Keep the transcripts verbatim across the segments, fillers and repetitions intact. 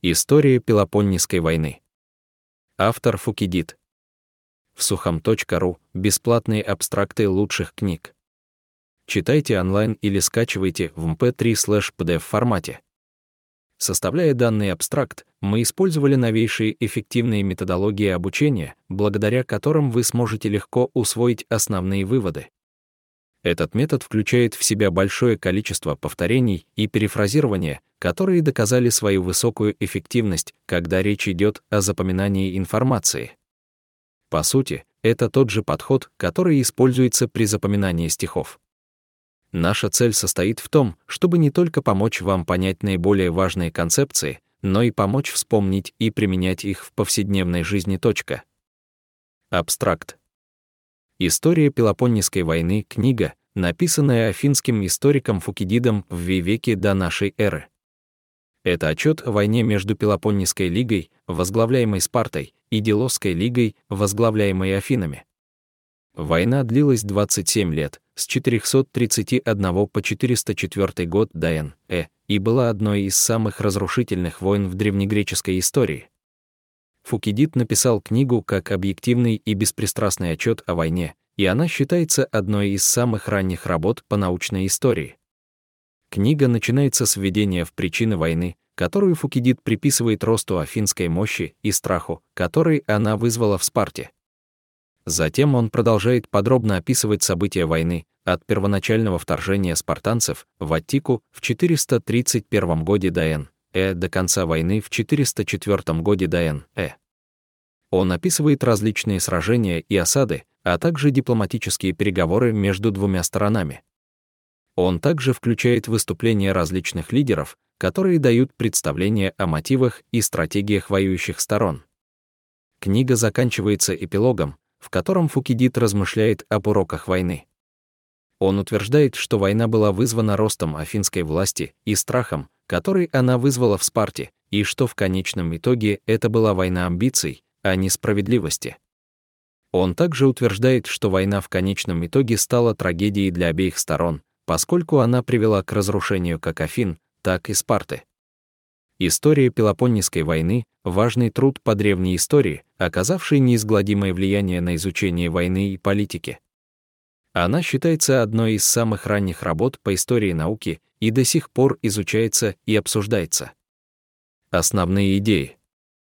История Пелопоннесской войны. Автор Фукидид. В сухом точка ру бесплатные абстракты лучших книг. Читайте онлайн или скачивайте в эм пэ три слэш пи ди эф формате. Составляя данный абстракт, мы использовали новейшие эффективные методологии обучения, благодаря которым вы сможете легко усвоить основные выводы. Этот метод включает в себя большое количество повторений и перефразирования, которые доказали свою высокую эффективность, когда речь идет о запоминании информации. По сути, это тот же подход, который используется при запоминании стихов. Наша цель состоит в том, чтобы не только помочь вам понять наиболее важные концепции, но и помочь вспомнить и применять их в повседневной жизни. Точка. Абстракт. История Пелопоннесской войны — книга, написанная афинским историком Фукидидом в V веке до нашей эры. Это отчет о войне между Пелопоннесской лигой, возглавляемой Спартой, и Делосской лигой, возглавляемой Афинами. Война длилась двадцать семь лет, с четырехсот тридцати одного по четыреста четвёртый год до эн э, и была одной из самых разрушительных войн в древнегреческой истории. Фукидид написал книгу как объективный и беспристрастный отчет о войне, и она считается одной из самых ранних работ по научной истории. Книга начинается с введения в причины войны, которую Фукидид приписывает росту афинской мощи и страху, который она вызвала в Спарте. Затем он продолжает подробно описывать события войны, от первоначального вторжения спартанцев в Аттику в четыреста тридцать первом годе до эн э до конца войны в четыреста четвёртом годе до эн э. Он описывает различные сражения и осады, а также дипломатические переговоры между двумя сторонами. Он также включает выступления различных лидеров, которые дают представление о мотивах и стратегиях воюющих сторон. Книга заканчивается эпилогом, в котором Фукидид размышляет об уроках войны. Он утверждает, что война была вызвана ростом афинской власти и страхом, который она вызвала в Спарте, и что в конечном итоге это была война амбиций, а не справедливости. Он также утверждает, что война в конечном итоге стала трагедией для обеих сторон, поскольку она привела к разрушению как Афин, так и Спарты. История Пелопоннесской войны — важный труд по древней истории, оказавший неизгладимое влияние на изучение войны и политики. Она считается одной из самых ранних работ по истории науки и до сих пор изучается и обсуждается. Основные идеи.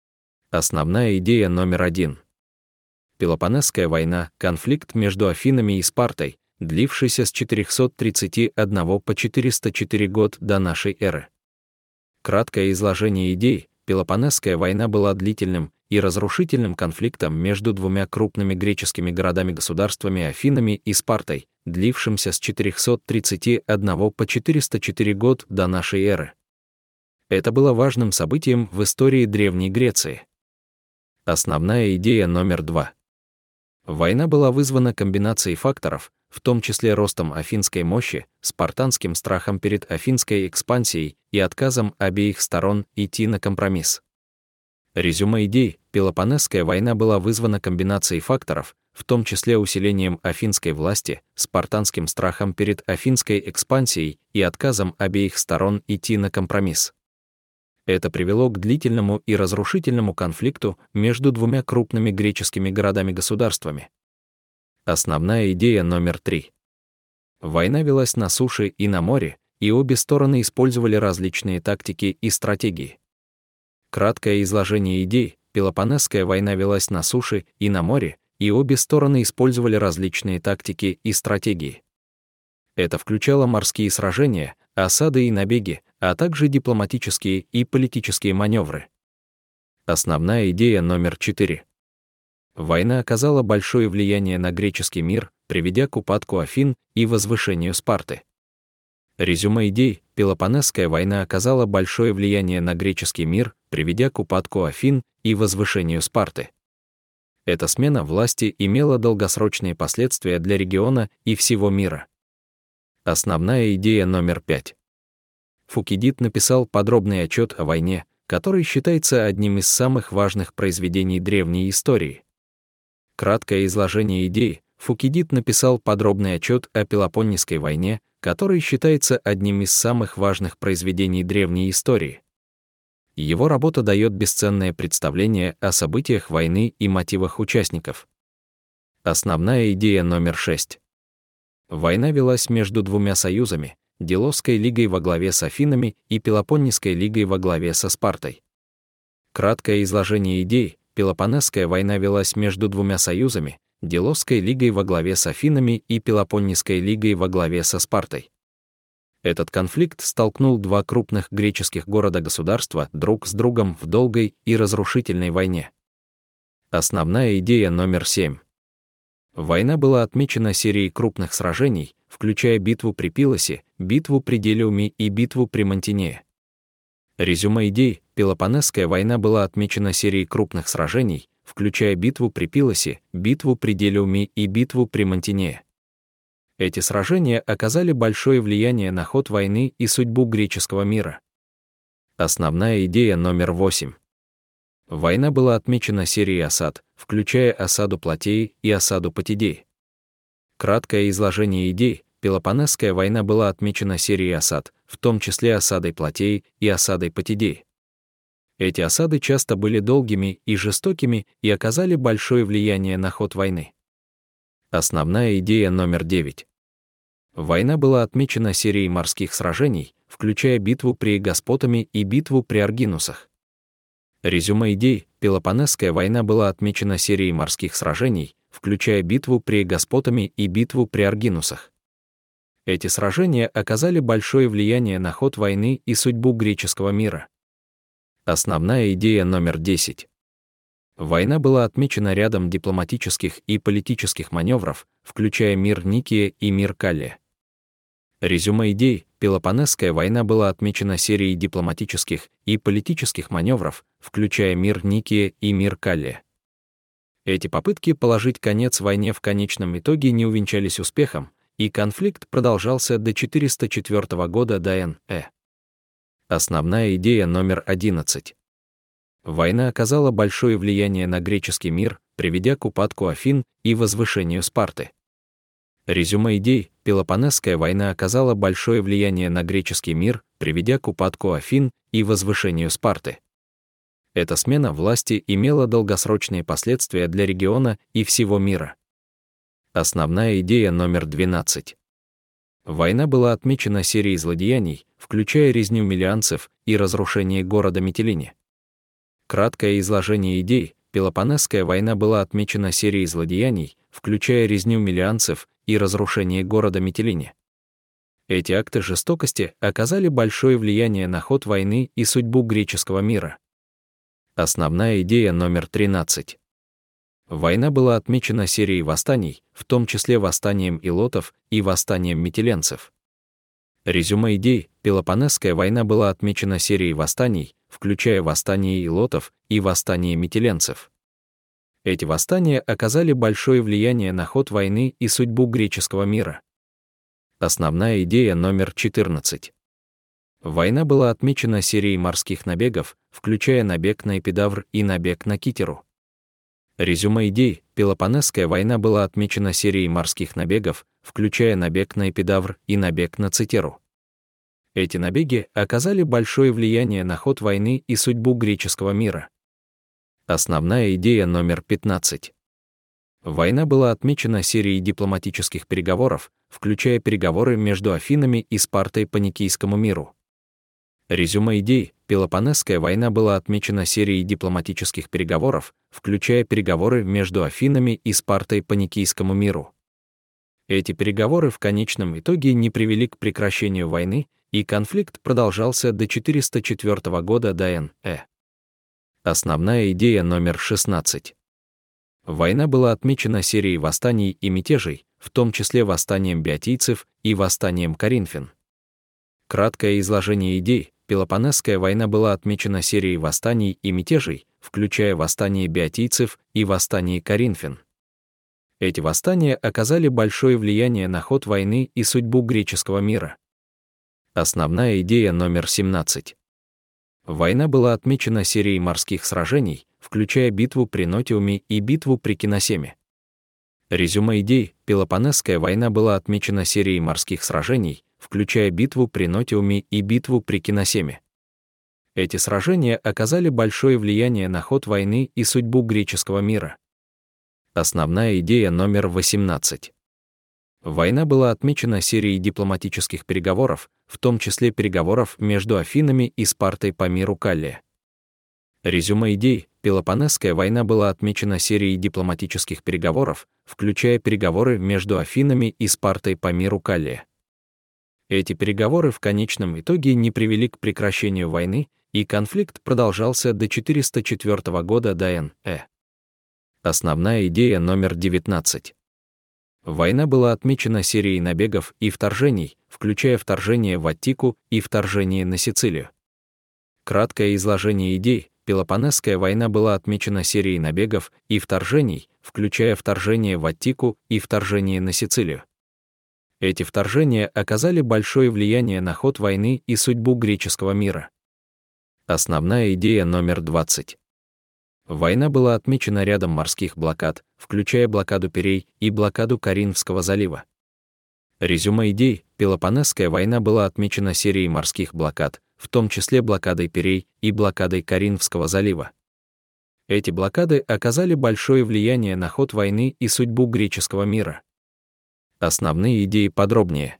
Основная идея номер один. Пелопоннесская война — конфликт между Афинами и Спартой, длившийся с четырехсот тридцати одного по четыреста четыре год до нашей эры. Краткое изложение идей. Пелопоннесская война была длительным и разрушительным конфликтом между двумя крупными греческими городами-государствами Афинами и Спартой, длившимся с четырехсот тридцати одного по четыреста четыре год до нашей эры. Это было важным событием в истории Древней Греции. Основная идея номер два. Война была вызвана комбинацией факторов, в том числе ростом афинской мощи, спартанским страхом перед афинской экспансией и отказом обеих сторон идти на компромисс. Резюме идей. Пелопоннесская война была вызвана комбинацией факторов, в том числе усилением афинской власти, спартанским страхом перед афинской экспансией и отказом обеих сторон идти на компромисс. Это привело к длительному и разрушительному конфликту между двумя крупными греческими городами-государствами. Основная идея номер три. Война велась на суше и на море, и обе стороны использовали различные тактики и стратегии. Краткое изложение идей. Пелопоннесская война велась на суше и на море, и обе стороны использовали различные тактики и стратегии. Это включало морские сражения, осады и набеги, а также дипломатические и политические маневры. Основная идея номер четыре. Война оказала большое влияние на греческий мир, приведя к упадку Афин и возвышению Спарты. Резюме идей. Пелопоннесская война оказала большое влияние на греческий мир, приведя к упадку Афин и возвышению Спарты. Эта смена власти имела долгосрочные последствия для региона и всего мира. Основная идея номер пять. Фукидид написал подробный отчет о войне, который считается одним из самых важных произведений древней истории. Краткое изложение идей. Фукидид написал подробный отчет о Пелопоннесской войне, который считается одним из самых важных произведений древней истории. Его работа дает бесценное представление о событиях войны и мотивах участников. Основная идея номер шесть. Война велась между двумя союзами — Делосской лигой во главе с Афинами и Пелопоннесской лигой во главе со Спартой. Краткое изложение идей. Пелопоннесская война велась между двумя союзами — Делосской лигой во главе с Афинами и Пелопоннесской лигой во главе со Спартой. Этот конфликт столкнул два крупных греческих города-государства друг с другом в долгой и разрушительной войне. Основная идея номер семь. Война была отмечена серией крупных сражений, включая битву при Пилосе, битву при Делиуме и битву при Мантинее. Резюме идей. Пелопоннесская война была отмечена серией крупных сражений, включая битву при Пилосе, битву при Делиуме и битву при Мантинее. Эти сражения оказали большое влияние на ход войны и судьбу греческого мира. Основная идея номер восемь. Война была отмечена серией осад, включая осаду Платеи и осаду Потидеи. Краткое изложение идей. Пелопоннесская война была отмечена серией осад, в том числе осадой Платеи и осадой Потидеи. Эти осады часто были долгими и жестокими и оказали большое влияние на ход войны. Основная идея номер девять. Война была отмечена серией морских сражений, включая битву при Эгоспотаме и битву при Аргинусах. Резюме идей. Пелопоннесская война была отмечена серией морских сражений, включая битву при Эгоспотаме и битву при Аргинусах. Эти сражения оказали большое влияние на ход войны и судьбу греческого мира. Основная идея номер десять. Война была отмечена рядом дипломатических и политических маневров, включая мир Никия и мир Каллия. Резюме идей. Пелопоннесская война была отмечена серией дипломатических и политических маневров, включая мир Никия и мир Каллия. Эти попытки положить конец войне в конечном итоге не увенчались успехом, и конфликт продолжался до четыреста четвёртого года до эн э. Основная идея номер одиннадцать. Война оказала большое влияние на греческий мир, приведя к упадку Афин и возвышению Спарты. Резюме идей. Пелопоннесская война оказала большое влияние на греческий мир, приведя к упадку Афин и возвышению Спарты. Эта смена власти имела долгосрочные последствия для региона и всего мира. Основная идея номер двенадцать. Война была отмечена серией злодеяний, включая резню милианцев и разрушение города Митилине. Краткое изложение идей. Пелопоннесская война была отмечена серией злодеяний, включая резню милианцев и разрушение города Митилине. Эти акты жестокости оказали большое влияние на ход войны и судьбу греческого мира. Основная идея номер тринадцать. Война была отмечена серией восстаний, в том числе восстанием илотов и восстанием митиленцев. Резюме идей. Пелопоннесская война была отмечена серией восстаний, включая восстание илотов и восстание митиленцев. Эти восстания оказали большое влияние на ход войны и судьбу греческого мира. Основная идея номер четырнадцать. Война была отмечена серией морских набегов, включая набег на Эпидавр и набег на Китеру. Резюме идей. Пелопоннесская война была отмечена серией морских набегов, включая набег на Эпидавр и набег на Цитеру. Эти набеги оказали большое влияние на ход войны и судьбу греческого мира. Основная идея номер пятнадцать. Война была отмечена серией дипломатических переговоров, включая переговоры между Афинами и Спартой по Никийскому миру. Резюме идей. Пелопоннесская война была отмечена серией дипломатических переговоров, включая переговоры между Афинами и Спартой по Никийскому миру. Эти переговоры в конечном итоге не привели к прекращению войны, и конфликт продолжался до четыреста четвёртого года до эн э. Основная идея номер шестнадцать. Война была отмечена серией восстаний и мятежей, в том числе восстанием беотийцев и восстанием коринфян. Краткое изложение идей. Пелопоннесская война была отмечена серией восстаний и мятежей, включая восстание беотийцев и восстание коринфян. Эти восстания оказали большое влияние на ход войны и судьбу греческого мира. Основная идея номер семнадцать. Война была отмечена серией морских сражений, включая битву при Нотиуме и битву при Киносеме. Резюме идей. Пелопоннесская война была отмечена серией морских сражений, включая битву при Нотиуме и битву при Киносеме. Эти сражения оказали большое влияние на ход войны и судьбу греческого мира. Основная идея номер восемнадцать. Война была отмечена серией дипломатических переговоров, в том числе переговоров между Афинами и Спартой по миру Каллия. Резюме идей: Пелопоннесская война была отмечена серией дипломатических переговоров, включая переговоры между Афинами и Спартой по миру Каллия. Эти переговоры в конечном итоге не привели к прекращению войны, и конфликт продолжался до четыреста четвёртого года до эн э. Основная идея номер девятнадцать. Война была отмечена серией набегов и вторжений, включая вторжение в Аттику и вторжение на Сицилию. Краткое изложение идей: Пелопоннесская война была отмечена серией набегов и вторжений, включая вторжение в Аттику и вторжение на Сицилию. Эти вторжения оказали большое влияние на ход войны и судьбу греческого мира. Основная идея номер двадцать. Война была отмечена рядом морских блокад, включая блокаду Пирей и блокаду Коринфского залива. Резюме идей: Пелопоннесская война была отмечена серией морских блокад, в том числе блокадой Пирей и блокадой Коринфского залива. Эти блокады оказали большое влияние на ход войны и судьбу греческого мира. Основные идеи подробнее.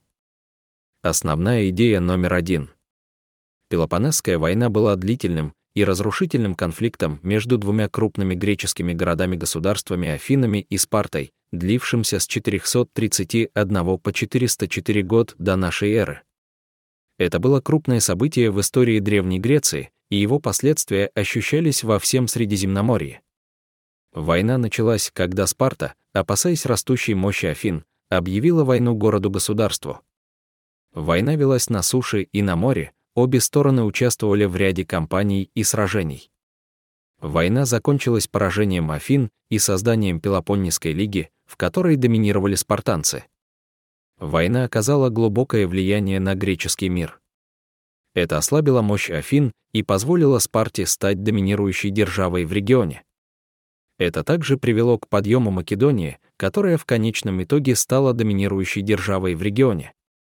Основная идея номер один. Пелопоннесская война была длительным и разрушительным конфликтом между двумя крупными греческими городами-государствами Афинами и Спартой, длившимся с четырехсот тридцати одного по четыреста четыре год до нашей эры. Это было крупное событие в истории Древней Греции, и его последствия ощущались во всем Средиземноморье. Война началась, когда Спарта, опасаясь растущей мощи Афин, объявила войну городу-государству. Война велась на суше и на море, обе стороны участвовали в ряде кампаний и сражений. Война закончилась поражением Афин и созданием Пелопоннесской лиги, в которой доминировали спартанцы. Война оказала глубокое влияние на греческий мир. Это ослабило мощь Афин и позволило Спарте стать доминирующей державой в регионе. Это также привело к подъему Македонии, которая в конечном итоге стала доминирующей державой в регионе.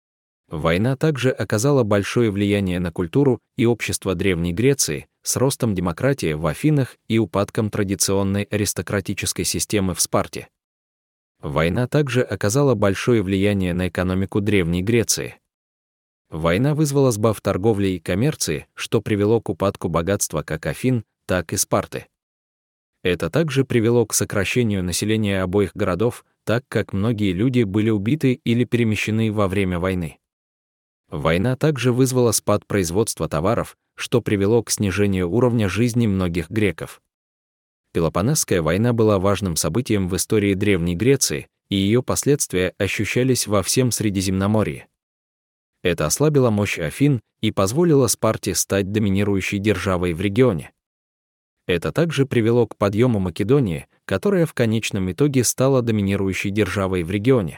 Война также оказала большое влияние на культуру и общество Древней Греции, с ростом демократии в Афинах и упадком традиционной аристократической системы в Спарте. Война также оказала большое влияние на экономику Древней Греции. Война вызвала сбав торговли и коммерции, что привело к упадку богатства как Афин, так и Спарты. Это также привело к сокращению населения обоих городов, так как многие люди были убиты или перемещены во время войны. Война также вызвала спад производства товаров, что привело к снижению уровня жизни многих греков. Пелопоннесская война была важным событием в истории Древней Греции, и ее последствия ощущались во всем Средиземноморье. Это ослабило мощь Афин и позволило Спарте стать доминирующей державой в регионе. Это также привело к подъему Македонии, которая в конечном итоге стала доминирующей державой в регионе.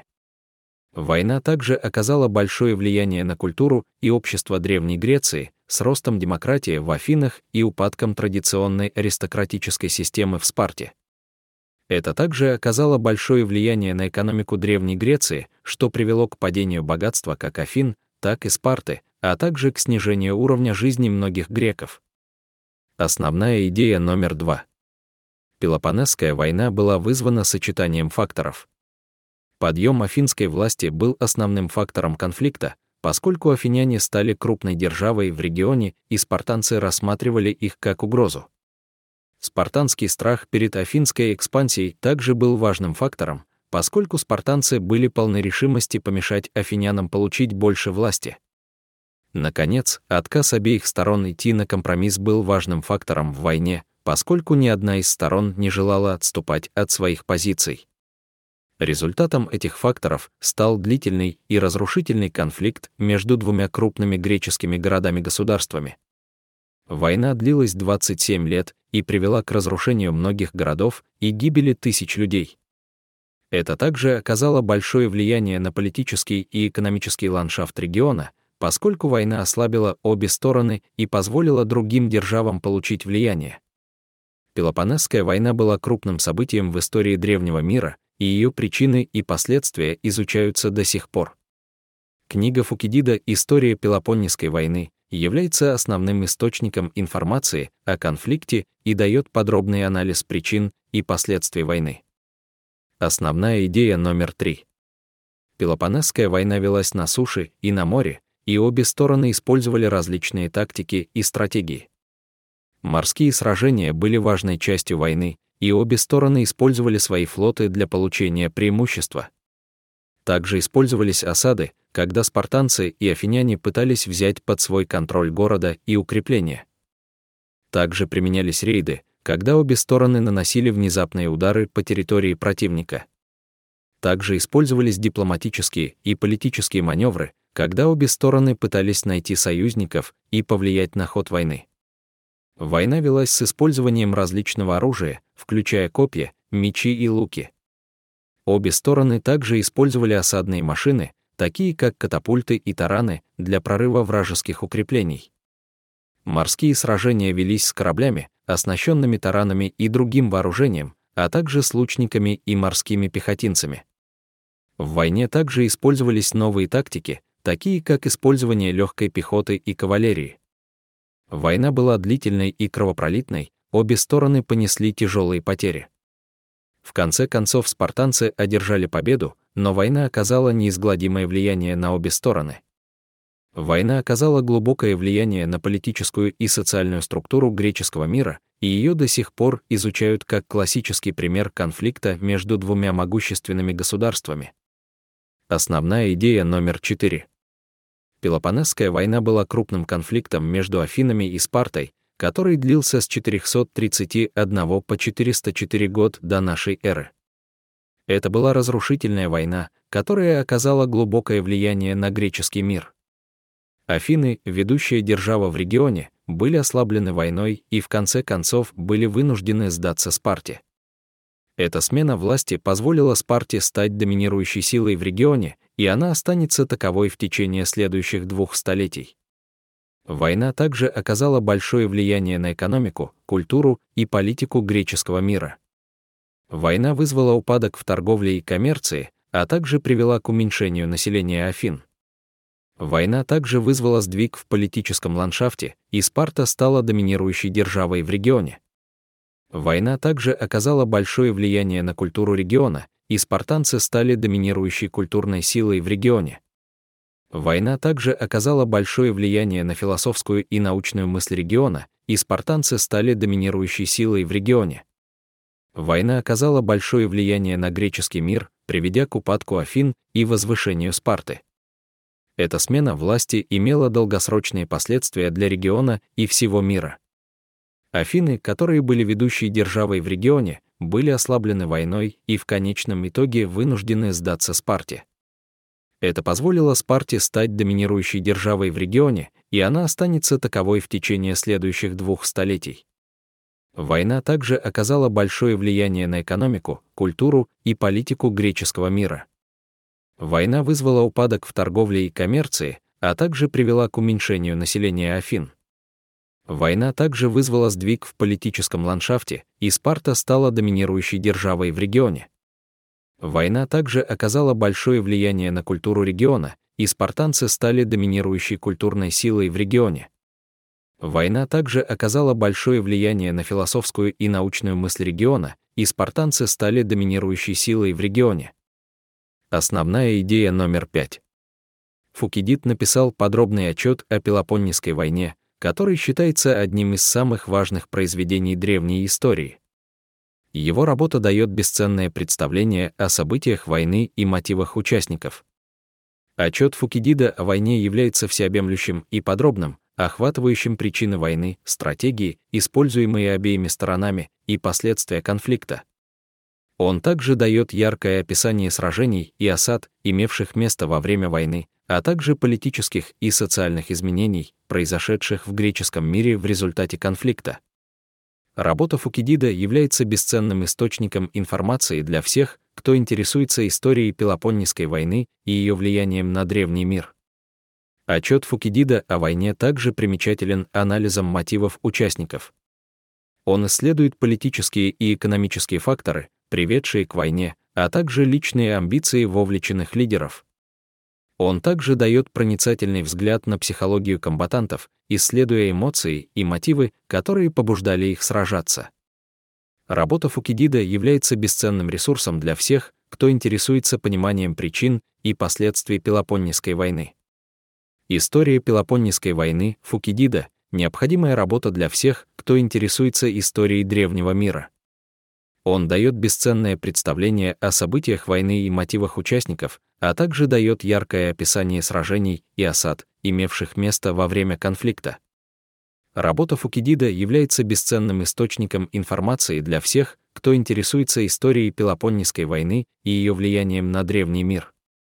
Война также оказала большое влияние на культуру и общество Древней Греции, с ростом демократии в Афинах и упадком традиционной аристократической системы в Спарте. Это также оказало большое влияние на экономику Древней Греции, что привело к падению богатства как Афин, так и Спарты, а также к снижению уровня жизни многих греков. Основная идея номер два. Пелопоннесская война была вызвана сочетанием факторов. Подъем афинской власти был основным фактором конфликта, поскольку афиняне стали крупной державой в регионе и спартанцы рассматривали их как угрозу. Спартанский страх перед афинской экспансией также был важным фактором, поскольку спартанцы были полны решимости помешать афинянам получить больше власти. Наконец, отказ обеих сторон идти на компромисс был важным фактором в войне, поскольку ни одна из сторон не желала отступать от своих позиций. Результатом этих факторов стал длительный и разрушительный конфликт между двумя крупными греческими городами-государствами. Война длилась двадцать семь лет и привела к разрушению многих городов и гибели тысяч людей. Это также оказало большое влияние на политический и экономический ландшафт региона, поскольку война ослабила обе стороны и позволила другим державам получить влияние. Пелопоннесская война была крупным событием в истории древнего мира, и ее причины и последствия изучаются до сих пор. Книга Фукидида «История Пелопоннесской войны» является основным источником информации о конфликте и дает подробный анализ причин и последствий войны. Основная идея номер три. Пелопоннесская война велась на суше и на море, и обе стороны использовали различные тактики и стратегии. Морские сражения были важной частью войны, и обе стороны использовали свои флоты для получения преимущества. Также использовались осады, когда спартанцы и афиняне пытались взять под свой контроль города и укрепления. Также применялись рейды, когда обе стороны наносили внезапные удары по территории противника. Также использовались дипломатические и политические маневры, когда обе стороны пытались найти союзников и повлиять на ход войны. Война велась с использованием различного оружия, включая копья, мечи и луки. Обе стороны также использовали осадные машины, такие как катапульты и тараны, для прорыва вражеских укреплений. Морские сражения велись с кораблями, оснащенными таранами и другим вооружением, а также с лучниками и морскими пехотинцами. В войне также использовались новые тактики, такие как использование легкой пехоты и кавалерии. Война была длительной и кровопролитной, обе стороны понесли тяжелые потери. В конце концов спартанцы одержали победу, но война оказала неизгладимое влияние на обе стороны. Война оказала глубокое влияние на политическую и социальную структуру греческого мира, и ее до сих пор изучают как классический пример конфликта между двумя могущественными государствами. Основная идея номер четыре. Пелопоннесская война была крупным конфликтом между Афинами и Спартой, который длился с четырехсот тридцати одного по четыреста четыре год до нашей эры. Это была разрушительная война, которая оказала глубокое влияние на греческий мир. Афины, ведущая держава в регионе, были ослаблены войной и в конце концов были вынуждены сдаться Спарте. Эта смена власти позволила Спарте стать доминирующей силой в регионе, и она останется таковой в течение следующих двух столетий. Война также оказала большое влияние на экономику, культуру и политику греческого мира. Война вызвала упадок в торговле и коммерции, а также привела к уменьшению населения Афин. Война также вызвала сдвиг в политическом ландшафте, и Спарта стала доминирующей державой в регионе. Война также оказала большое влияние на культуру региона, и спартанцы стали доминирующей культурной силой в регионе. Война также оказала большое влияние на философскую и научную мысль региона, и спартанцы стали доминирующей силой в регионе. Война оказала большое влияние на греческий мир, приведя к упадку Афин и возвышению Спарты. Эта смена власти имела долгосрочные последствия для региона и всего мира. Афины, которые были ведущей державой в регионе, были ослаблены войной и в конечном итоге вынуждены сдаться Спарте. Это позволило Спарте стать доминирующей державой в регионе, и она останется таковой в течение следующих двух столетий. Война также оказала большое влияние на экономику, культуру и политику греческого мира. Война вызвала упадок в торговле и коммерции, а также привела к уменьшению населения Афин. Война также вызвала сдвиг в политическом ландшафте, и Спарта стала доминирующей державой в регионе. Война также оказала большое влияние на культуру региона, и спартанцы стали доминирующей культурной силой в регионе. Война также оказала большое влияние на философскую и научную мысль региона, и спартанцы стали доминирующей силой в регионе. Основная идея номер пять. Фукидид написал подробный отчет о Пелопоннесской войне, который считается одним из самых важных произведений древней истории. Его работа дает бесценное представление о событиях войны и мотивах участников. Отчет Фукидида о войне является всеобъемлющим и подробным, охватывающим причины войны, стратегии, используемые обеими сторонами, и последствия конфликта. Он также дает яркое описание сражений и осад, имевших место во время войны, а также политических и социальных изменений, произошедших в греческом мире в результате конфликта. Работа Фукидида является бесценным источником информации для всех, кто интересуется историей Пелопоннесской войны и ее влиянием на древний мир. Отчет Фукидида о войне также примечателен анализом мотивов участников. Он исследует политические и экономические факторы, приведшие к войне, а также личные амбиции вовлеченных лидеров. Он также дает проницательный взгляд на психологию комбатантов, исследуя эмоции и мотивы, которые побуждали их сражаться. Работа Фукидида является бесценным ресурсом для всех, кто интересуется пониманием причин и последствий Пелопоннесской войны. История Пелопоннесской войны Фукидида — необходимая работа для всех, кто интересуется историей древнего мира. Он дает бесценное представление о событиях войны и мотивах участников, а также дает яркое описание сражений и осад, имевших место во время конфликта. Работа Фукидида является бесценным источником информации для всех, кто интересуется историей Пелопоннесской войны и ее влиянием на древний мир.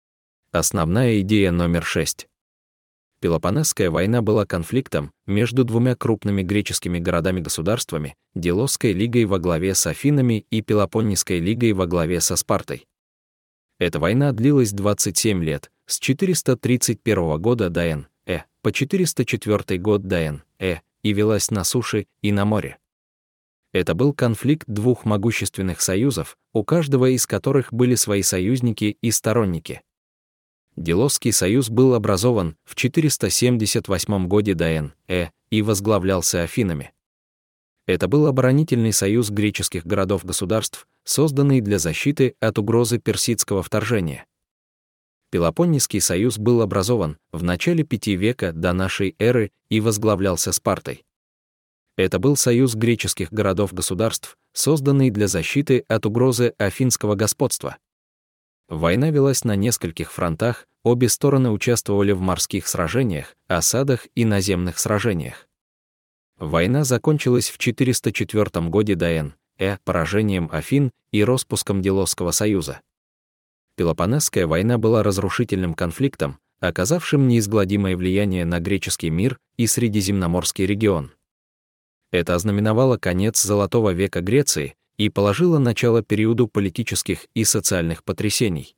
Основная идея номер шесть. Пелопоннесская война была конфликтом между двумя крупными греческими городами-государствами, Делосской лигой во главе с Афинами и Пелопоннесской лигой во главе со Спартой. Эта война длилась двадцать семь лет, с четыреста тридцать первого года до эн э по четыреста четвёртый год до эн э, и велась на суше и на море. Это был конфликт двух могущественных союзов, у каждого из которых были свои союзники и сторонники. Делосский союз был образован в четыреста семьдесят восьмом году до эн э и возглавлялся Афинами. Это был оборонительный союз греческих городов-государств, созданный для защиты от угрозы персидского вторжения. Пелопоннесский союз был образован в начале пятого века до нашей эры и возглавлялся Спартой. Это был союз греческих городов-государств, созданный для защиты от угрозы афинского господства. Война велась на нескольких фронтах, обе стороны участвовали в морских сражениях, осадах и наземных сражениях. Война закончилась в четыреста четвёртом году до эн э поражением Афин и распуском Делосского союза. Пелопоннесская война была разрушительным конфликтом, оказавшим неизгладимое влияние на греческий мир и Средиземноморский регион. Это ознаменовало конец Золотого века Греции и положило начало периоду политических и социальных потрясений.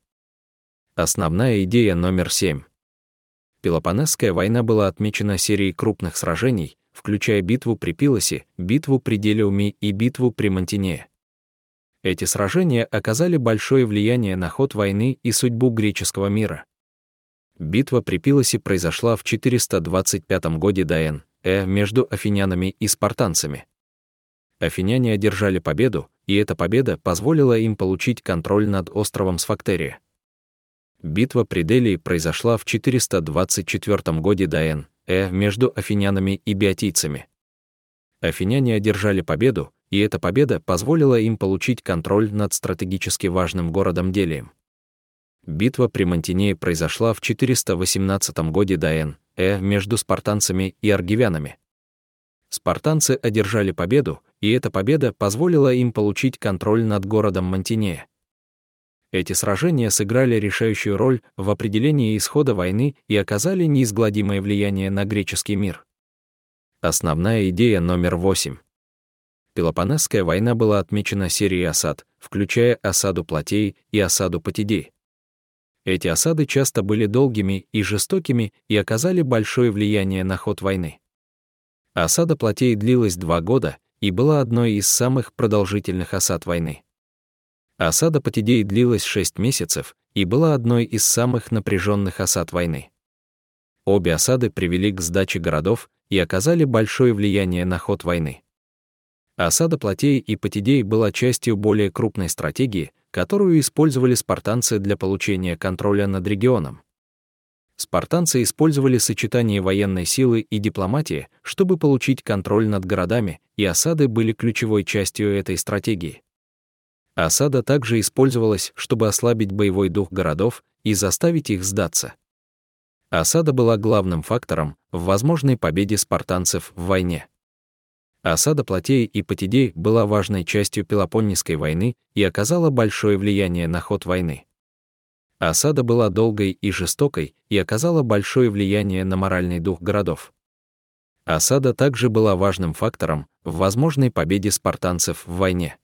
Основная идея номер семь. Пелопоннесская война была отмечена серией крупных сражений, включая битву при Пилосе, битву при Делиуме и битву при Мантинее. Эти сражения оказали большое влияние на ход войны и судьбу греческого мира. Битва при Пилосе произошла в четыреста двадцать пятом году до эн э между афинянами и спартанцами. Афиняне одержали победу, и эта победа позволила им получить контроль над островом Сфактерия. Битва при Делии произошла в четыреста двадцать четвёртом году до эн э между афинянами и биотийцами. Афиняне одержали победу, и эта победа позволила им получить контроль над стратегически важным городом Делием. Битва при Мантинее произошла в четыреста восемнадцатом году до эн э между спартанцами и аргивянами. Спартанцы одержали победу, и эта победа позволила им получить контроль над городом Мантинея. Эти сражения сыграли решающую роль в определении исхода войны и оказали неизгладимое влияние на греческий мир. Основная идея номер восемь. Пелопоннесская война была отмечена серией осад, включая осаду Платеи и осаду Потидеи. Эти осады часто были долгими и жестокими и оказали большое влияние на ход войны. Осада Платеи длилась два года и была одной из самых продолжительных осад войны. Осада Потидеи длилась шесть месяцев и была одной из самых напряженных осад войны. Обе осады привели к сдаче городов и оказали большое влияние на ход войны. Осада Платеи и Потидеи была частью более крупной стратегии, которую использовали спартанцы для получения контроля над регионом. Спартанцы использовали сочетание военной силы и дипломатии, чтобы получить контроль над городами, и осады были ключевой частью этой стратегии. Осада также использовалась, чтобы ослабить боевой дух городов и заставить их сдаться. Осада была главным фактором в возможной победе спартанцев в войне. Осада Платеи и Потидеи была важной частью Пелопоннесской войны и оказала большое влияние на ход войны. Осада была долгой и жестокой и оказала большое влияние на моральный дух городов. Осада также была важным фактором в возможной победе спартанцев в войне.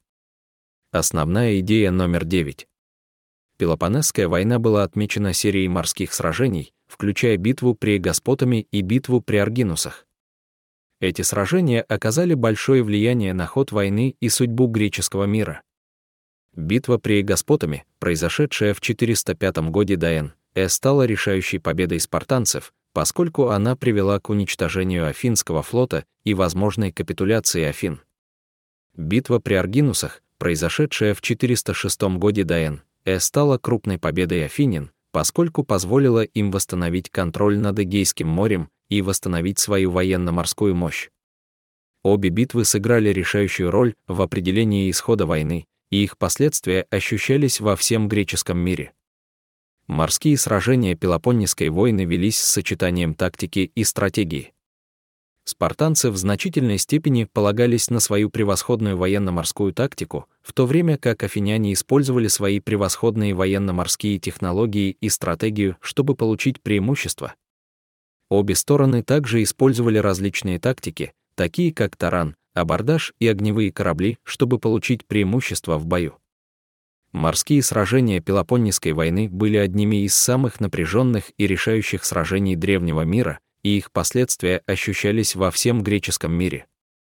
Основная идея номер девять. Пелопоннесская война была отмечена серией морских сражений, включая битву при Эгоспотаме и битву при Аргинусах. Эти сражения оказали большое влияние на ход войны и судьбу греческого мира. Битва при Эгоспотаме, произошедшая в четыреста пятом году до эн Э стала решающей победой спартанцев, поскольку она привела к уничтожению Афинского флота и возможной капитуляции Афин. Битва при Аргинусах, произошедшая в четыреста шестом году до эн э, стала крупной победой афинян, поскольку позволила им восстановить контроль над Эгейским морем и восстановить свою военно-морскую мощь. Обе битвы сыграли решающую роль в определении исхода войны, и их последствия ощущались во всем греческом мире. Морские сражения Пелопоннесской войны велись с сочетанием тактики и стратегии. Спартанцы в значительной степени полагались на свою превосходную военно-морскую тактику, в то время как афиняне использовали свои превосходные военно-морские технологии и стратегию, чтобы получить преимущество. Обе стороны также использовали различные тактики, такие как таран, абордаж и огневые корабли, чтобы получить преимущество в бою. Морские сражения Пелопоннесской войны были одними из самых напряженных и решающих сражений древнего мира, и их последствия ощущались во всем греческом мире.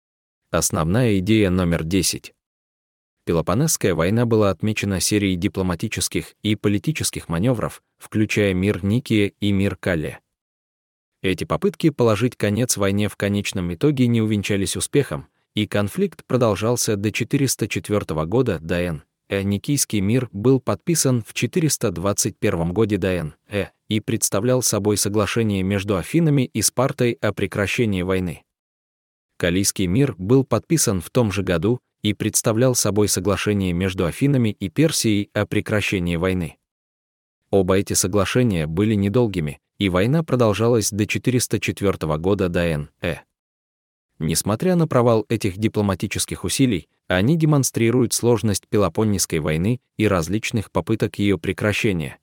Основная идея номер десять. Пелопоннесская война была отмечена серией дипломатических и политических маневров, включая мир Никия и мир Каллия. Эти попытки положить конец войне в конечном итоге не увенчались успехом, и конфликт продолжался до четыреста четвёртого года до эн э. Никийский мир был подписан в четыреста двадцать первом году до эн э и представлял собой соглашение между Афинами и Спартой о прекращении войны. Калийский мир был подписан в том же году и представлял собой соглашение между Афинами и Персией о прекращении войны. Оба эти соглашения были недолгими, и война продолжалась до четыреста четвёртого года до эн э. Несмотря на провал этих дипломатических усилий, они демонстрируют сложность Пелопоннесской войны и различных попыток ее прекращения.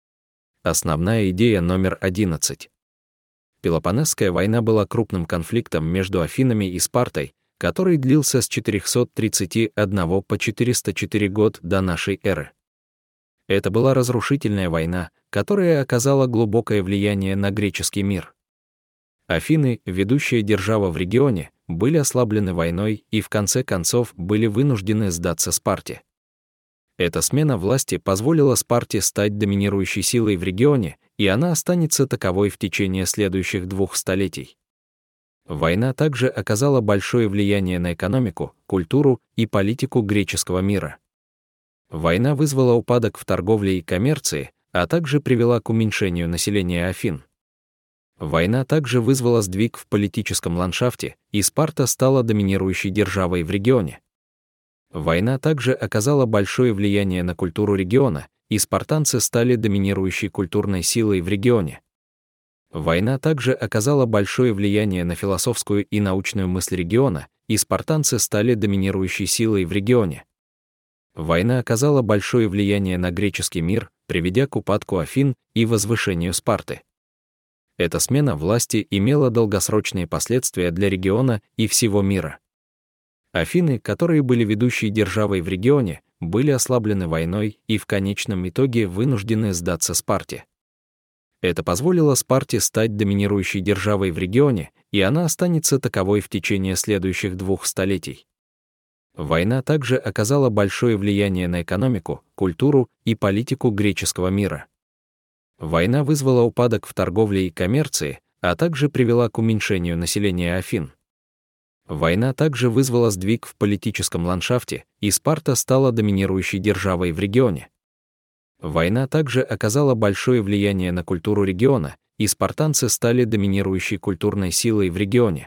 Основная идея номер одиннадцать. Пелопоннесская война была крупным конфликтом между Афинами и Спартой, который длился с четырёхсот тридцати одного по четыреста четыре год до нашей эры. Это была разрушительная война, которая оказала глубокое влияние на греческий мир. Афины, ведущая держава в регионе, были ослаблены войной и в конце концов были вынуждены сдаться Спарте. Эта смена власти позволила Спарте стать доминирующей силой в регионе, и она останется таковой в течение следующих двух столетий. Война также оказала большое влияние на экономику, культуру и политику греческого мира. Война вызвала упадок в торговле и коммерции, а также привела к уменьшению населения Афин. Война также вызвала сдвиг в политическом ландшафте, и Спарта стала доминирующей державой в регионе. Война также оказала большое влияние на культуру региона, и спартанцы стали доминирующей культурной силой в регионе. Война также оказала большое влияние на философскую и научную мысль региона, и спартанцы стали доминирующей силой в регионе. Война оказала большое влияние на греческий мир, приведя к упадку Афин и возвышению Спарты. Эта смена власти имела долгосрочные последствия для региона и всего мира. Афины, которые были ведущей державой в регионе, были ослаблены войной и в конечном итоге вынуждены сдаться Спарте. Это позволило Спарте стать доминирующей державой в регионе, и она останется таковой в течение следующих двух столетий. Война также оказала большое влияние на экономику, культуру и политику греческого мира. Война вызвала упадок в торговле и коммерции, а также привела к уменьшению населения Афин. Война также вызвала сдвиг в политическом ландшафте, и Спарта стала доминирующей державой в регионе. Война также оказала большое влияние на культуру региона, и спартанцы стали доминирующей культурной силой в регионе.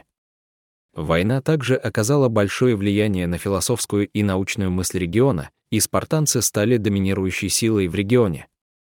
Война также оказала большое влияние на философскую и научную мысль региона, и спартанцы стали доминирующей силой в регионе.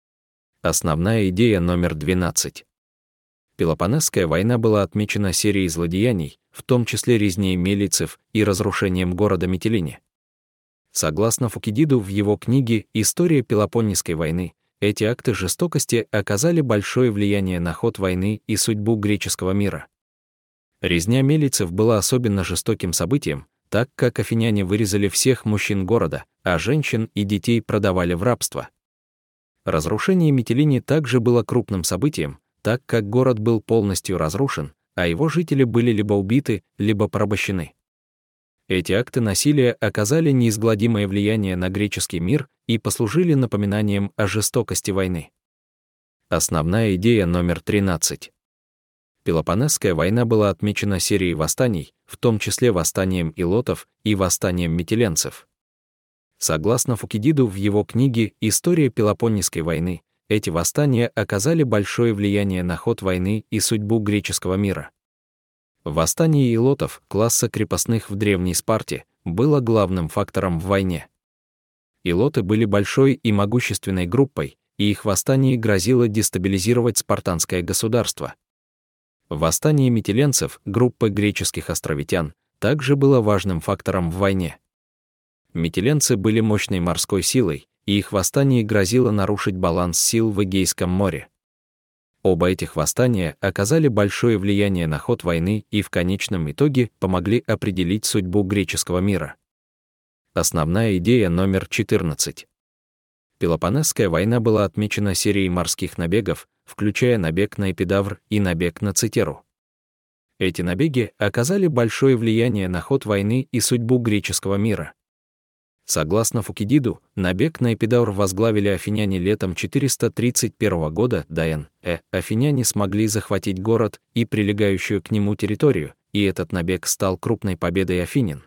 Основная идея номер двенадцать. Пелопоннесская война была отмечена серией злодеяний, в том числе резней мелийцев и разрушением города Митилине. Согласно Фукидиду в его книге «История Пелопоннесской войны», эти акты жестокости оказали большое влияние на ход войны и судьбу греческого мира. Резня мелийцев была особенно жестоким событием, так как афиняне вырезали всех мужчин города, а женщин и детей продавали в рабство. Разрушение Митилини также было крупным событием, так как город был полностью разрушен, а его жители были либо убиты, либо порабощены. Эти акты насилия оказали неизгладимое влияние на греческий мир и послужили напоминанием о жестокости войны. Основная идея номер тринадцать. Пелопоннесская война была отмечена серией восстаний, в том числе восстанием илотов и восстанием метиленцев. Согласно Фукидиду в его книге «История Пелопоннесской войны», эти восстания оказали большое влияние на ход войны и судьбу греческого мира. Восстание илотов, класса крепостных в Древней Спарте, было главным фактором в войне. Илоты были большой и могущественной группой, и их восстание грозило дестабилизировать спартанское государство. Восстание метиленцев, группы греческих островитян, также было важным фактором в войне. Метиленцы были мощной морской силой, и их восстание грозило нарушить баланс сил в Эгейском море. Оба этих восстания оказали большое влияние на ход войны и в конечном итоге помогли определить судьбу греческого мира. Основная идея номер четырнадцать. Пелопоннесская война была отмечена серией морских набегов, включая набег на Эпидавр и набег на Цитеру. Эти набеги оказали большое влияние на ход войны и судьбу греческого мира. Согласно Фукидиду, набег на Эпидавр возглавили афиняне летом четыреста тридцать первого года до эн э. Афиняне смогли захватить город и прилегающую к нему территорию, и этот набег стал крупной победой афинян.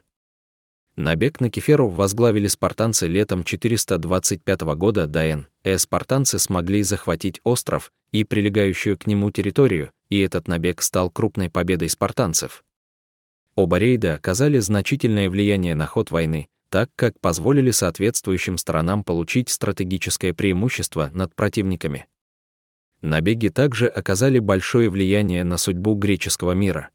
Набег на Кеферу возглавили спартанцы летом четыреста двадцать пятого года до эн э. Спартанцы смогли захватить остров и прилегающую к нему территорию, и этот набег стал крупной победой спартанцев. Оба рейда оказали значительное влияние на ход войны, так как позволили соответствующим сторонам получить стратегическое преимущество над противниками. Набеги также оказали большое влияние на судьбу греческого мира.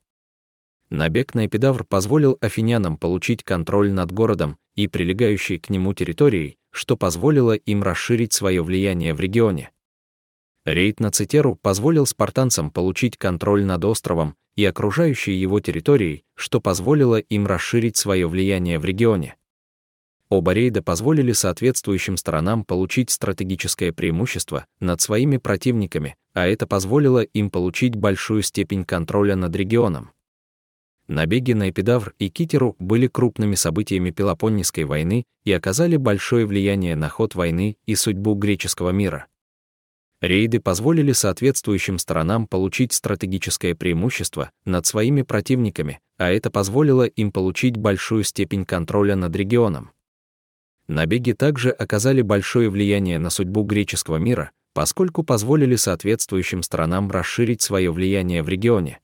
Набег на Эпидавр позволил афинянам получить контроль над городом и прилегающей к нему территорией, что позволило им расширить свое влияние в регионе. Рейд на Цитеру позволил спартанцам получить контроль над островом и окружающей его территорией, что позволило им расширить свое влияние в регионе. Оба рейда позволили соответствующим сторонам получить стратегическое преимущество над своими противниками, а это позволило им получить большую степень контроля над регионом. Набеги на Эпидавр и Китеру были крупными событиями Пелопоннесской войны и оказали большое влияние на ход войны и судьбу греческого мира. Рейды позволили соответствующим сторонам получить стратегическое преимущество над своими противниками, а это позволило им получить большую степень контроля над регионом. Набеги также оказали большое влияние на судьбу греческого мира, поскольку позволили соответствующим сторонам расширить свое влияние в регионе.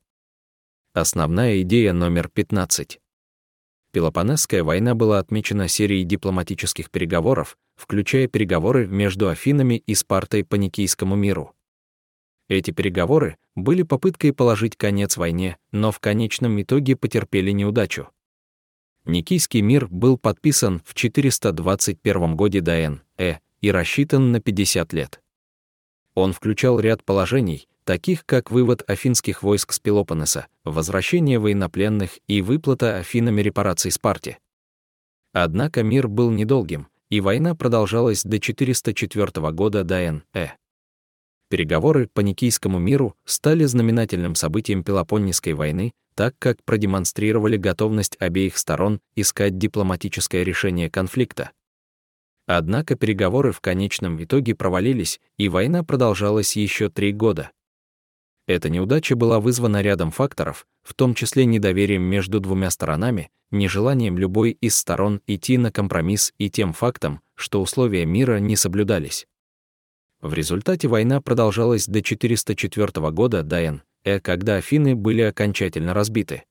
Основная идея номер пятнадцать. Пелопоннесская война была отмечена серией дипломатических переговоров, включая переговоры между Афинами и Спартой по Никийскому миру. Эти переговоры были попыткой положить конец войне, но в конечном итоге потерпели неудачу. Никийский мир был подписан в четыреста двадцать первом годе до эн э и рассчитан на пятьдесят лет. Он включал ряд положений, таких как вывод афинских войск с Пелопоннеса, возвращение военнопленных и выплата Афинами репараций Спарте. Однако мир был недолгим, и война продолжалась до четыреста четвёртого года до эн э. Переговоры по Никийскому миру стали знаменательным событием Пелопоннесской войны, так как продемонстрировали готовность обеих сторон искать дипломатическое решение конфликта. Однако переговоры в конечном итоге провалились, и война продолжалась еще три года. Эта неудача была вызвана рядом факторов, в том числе недоверием между двумя сторонами, нежеланием любой из сторон идти на компромисс и тем фактом, что условия мира не соблюдались. В результате война продолжалась до четыреста четвёртого года до эн э, когда Афины были окончательно разбиты.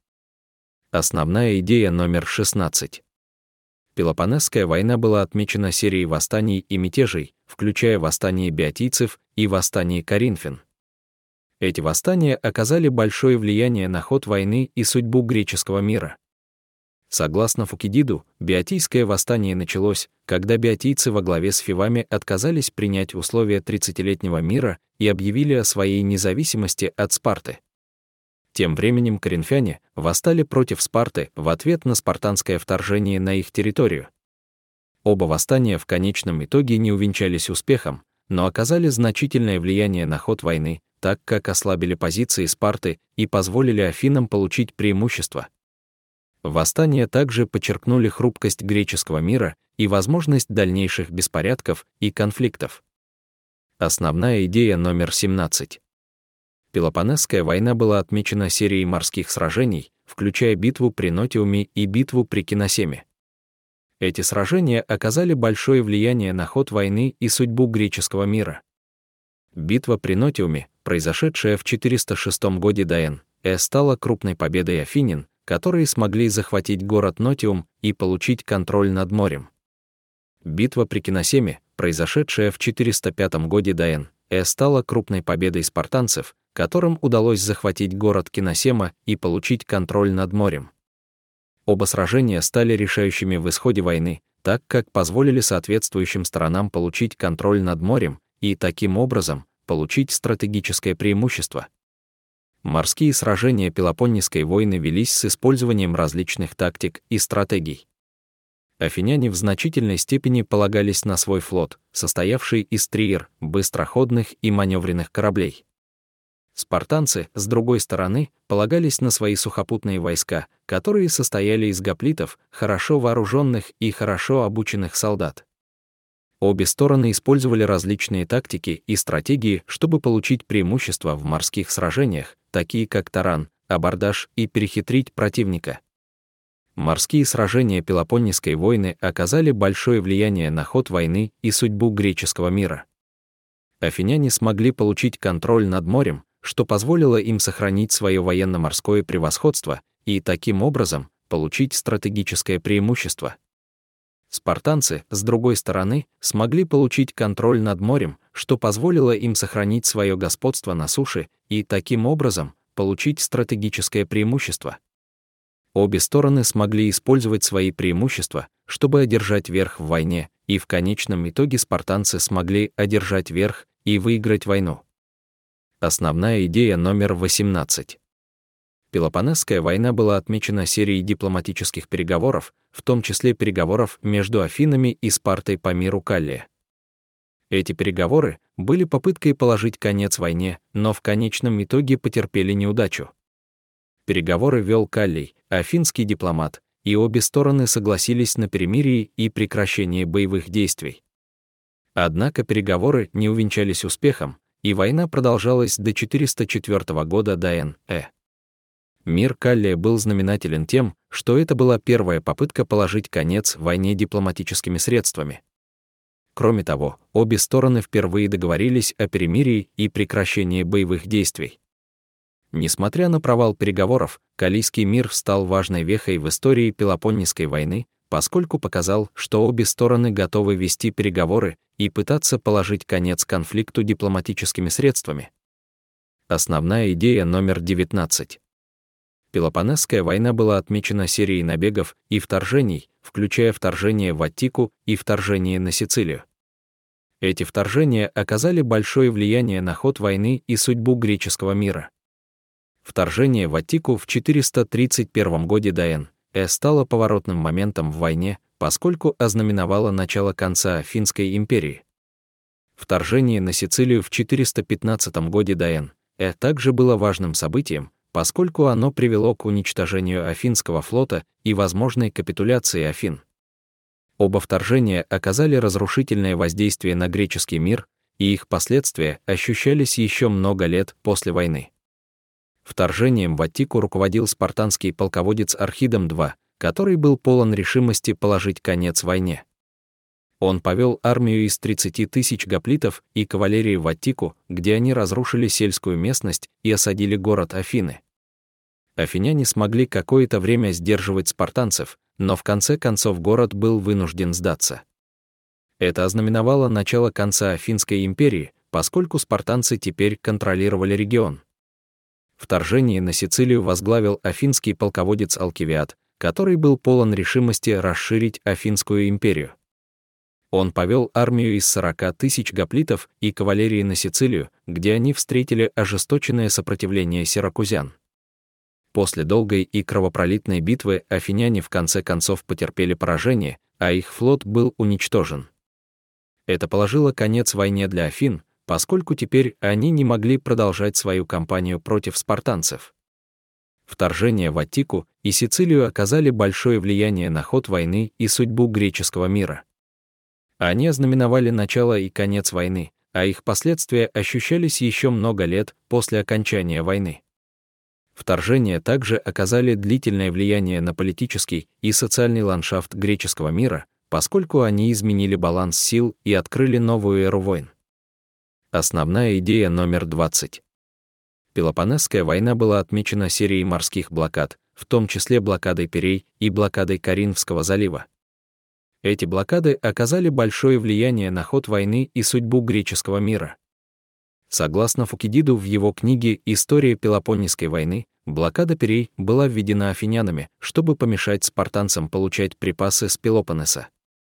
Основная идея номер шестнадцать. Пелопоннесская война была отмечена серией восстаний и мятежей, включая восстание беотийцев и восстание коринфян. Эти восстания оказали большое влияние на ход войны и судьбу греческого мира. Согласно Фукидиду, Беотийское восстание началось, когда беотийцы во главе с фивами отказались принять условия тридцатилетнего мира и объявили о своей независимости от Спарты. Тем временем коринфяне восстали против Спарты в ответ на спартанское вторжение на их территорию. Оба восстания в конечном итоге не увенчались успехом, но оказали значительное влияние на ход войны, так как ослабили позиции Спарты и позволили Афинам получить преимущество. Восстания также подчеркнули хрупкость греческого мира и возможность дальнейших беспорядков и конфликтов. Основная идея номер семнадцать. Пелопоннесская война была отмечена серией морских сражений, включая битву при Нотиуме и битву при Киносеме. Эти сражения оказали большое влияние на ход войны и судьбу греческого мира. Битва при Нотиуме, произошедшая в четыреста шестом годе до эн э, стала крупной победой афинян, которые смогли захватить город Нотиум и получить контроль над морем. Битва при Киносеме, произошедшая в четыреста пятом годе до эн э, стала крупной победой спартанцев, которым удалось захватить город Киносема и получить контроль над морем. Оба сражения стали решающими в исходе войны, так как позволили соответствующим сторонам получить контроль над морем и, таким образом, получить стратегическое преимущество. Морские сражения Пелопоннесской войны велись с использованием различных тактик и стратегий. Афиняне в значительной степени полагались на свой флот, состоявший из триер, быстроходных и маневренных кораблей. Спартанцы, с другой стороны, полагались на свои сухопутные войска, которые состояли из гоплитов, хорошо вооруженных и хорошо обученных солдат. Обе стороны использовали различные тактики и стратегии, чтобы получить преимущество в морских сражениях, такие как таран, абордаж и перехитрить противника. Морские сражения Пелопоннесской войны оказали большое влияние на ход войны и судьбу греческого мира. Афиняне смогли получить контроль над морем, что позволило им сохранить свое военно-морское превосходство и, таким образом, получить стратегическое преимущество. Спартанцы, с другой стороны, смогли получить контроль над морем, что позволило им сохранить свое господство на суше и, таким образом, получить стратегическое преимущество. Обе стороны смогли использовать свои преимущества, чтобы одержать верх в войне, и в конечном итоге спартанцы смогли одержать верх и выиграть войну. Основная идея номер восемнадцать. Пелопоннесская война была отмечена серией дипломатических переговоров, в том числе переговоров между Афинами и Спартой по миру Каллия. Эти переговоры были попыткой положить конец войне, но в конечном итоге потерпели неудачу. Переговоры вел Каллий, афинский дипломат, и обе стороны согласились на перемирие и прекращение боевых действий. Однако переговоры не увенчались успехом, и война продолжалась до четыреста четвёртого года до эн э. Мир Каллия был знаменателен тем, что это была первая попытка положить конец войне дипломатическими средствами. Кроме того, обе стороны впервые договорились о перемирии и прекращении боевых действий. Несмотря на провал переговоров, Каллийский мир стал важной вехой в истории Пелопоннесской войны, поскольку показал, что обе стороны готовы вести переговоры и пытаться положить конец конфликту дипломатическими средствами. Основная идея номер девятнадцать. Пелопоннесская война была отмечена серией набегов и вторжений, включая вторжение в Аттику и вторжение на Сицилию. Эти вторжения оказали большое влияние на ход войны и судьбу греческого мира. Вторжение в Аттику в четыреста тридцать первом годе до эн э стало поворотным моментом в войне, поскольку ознаменовало начало конца Афинской империи. Вторжение на Сицилию в четыреста пятнадцатом годе до эн э также было важным событием, поскольку оно привело к уничтожению Афинского флота и возможной капитуляции Афин. Оба вторжения оказали разрушительное воздействие на греческий мир, и их последствия ощущались еще много лет после войны. Вторжением в Аттику руководил спартанский полководец Архидом-два, который был полон решимости положить конец войне. Он повел армию из тридцати тысяч гоплитов и кавалерии в Аттику, где они разрушили сельскую местность и осадили город Афины. Афиняне смогли какое-то время сдерживать спартанцев, но в конце концов город был вынужден сдаться. Это ознаменовало начало конца Афинской империи, поскольку спартанцы теперь контролировали регион. Вторжение на Сицилию возглавил афинский полководец Алкивиад, который был полон решимости расширить Афинскую империю. Он повел армию из сорока тысяч гоплитов и кавалерии на Сицилию, где они встретили ожесточенное сопротивление сиракузян. После долгой и кровопролитной битвы афиняне в конце концов потерпели поражение, а их флот был уничтожен. Это положило конец войне для Афин, поскольку теперь они не могли продолжать свою кампанию против спартанцев. Вторжение в Аттику и Сицилию оказали большое влияние на ход войны и судьбу греческого мира. Они ознаменовали начало и конец войны, а их последствия ощущались еще много лет после окончания войны. Вторжения также оказали длительное влияние на политический и социальный ландшафт греческого мира, поскольку они изменили баланс сил и открыли новую эру войн. Основная идея номер двадцать. Пелопоннесская война была отмечена серией морских блокад, в том числе блокадой Пирей и блокадой Коринфского залива. Эти блокады оказали большое влияние на ход войны и судьбу греческого мира. Согласно Фукидиду в его книге «История Пелопоннесской войны», блокада Пирей была введена афинянами, чтобы помешать спартанцам получать припасы с Пелопоннеса.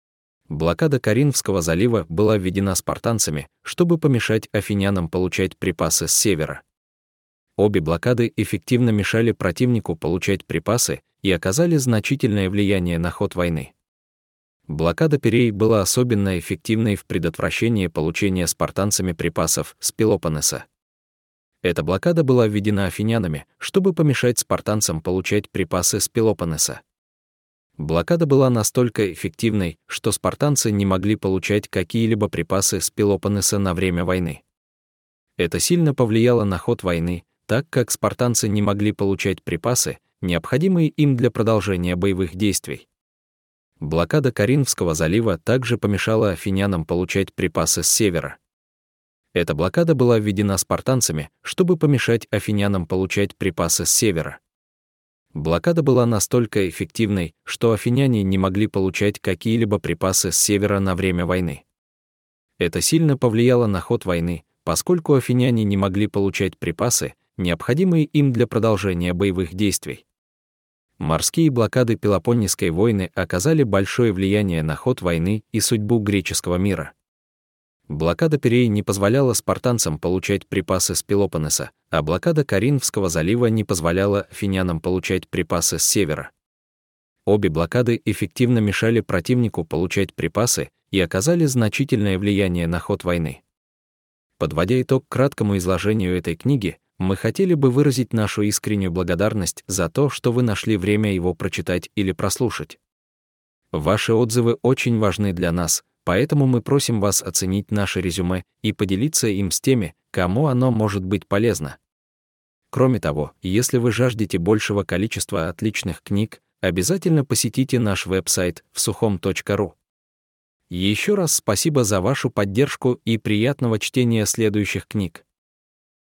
Блокада Коринфского залива была введена спартанцами, чтобы помешать афинянам получать припасы с севера. Обе блокады эффективно мешали противнику получать припасы и оказали значительное влияние на ход войны. Блокада Пирей была особенно эффективной в предотвращении получения спартанцами припасов с Пелопоннеса. Эта блокада была введена афинянами, чтобы помешать спартанцам получать припасы с Пелопоннеса. Блокада была настолько эффективной, что спартанцы не могли получать какие-либо припасы с Пелопоннеса на время войны. Это сильно повлияло на ход войны, так как спартанцы не могли получать припасы, необходимые им для продолжения боевых действий. Блокада Коринфского залива также помешала афинянам получать припасы с севера. Эта блокада была введена спартанцами, чтобы помешать афинянам получать припасы с севера. Блокада была настолько эффективной, что афиняне не могли получать какие-либо припасы с севера на время войны. Это сильно повлияло на ход войны, поскольку афиняне не могли получать припасы, необходимые им для продолжения боевых действий. Морские блокады Пелопоннесской войны оказали большое влияние на ход войны и судьбу греческого мира. Блокада Пирей не позволяла спартанцам получать припасы с Пелопоннеса, а блокада Коринфского залива не позволяла афинянам получать припасы с севера. Обе блокады эффективно мешали противнику получать припасы и оказали значительное влияние на ход войны. Подводя итог краткому изложению этой книги, мы хотели бы выразить нашу искреннюю благодарность за то, что вы нашли время его прочитать или прослушать. Ваши отзывы очень важны для нас, поэтому мы просим вас оценить наше резюме и поделиться им с теми, кому оно может быть полезно. Кроме того, если вы жаждете большего количества отличных книг, обязательно посетите наш веб-сайт всухом точка ру. Еще раз спасибо за вашу поддержку и приятного чтения следующих книг.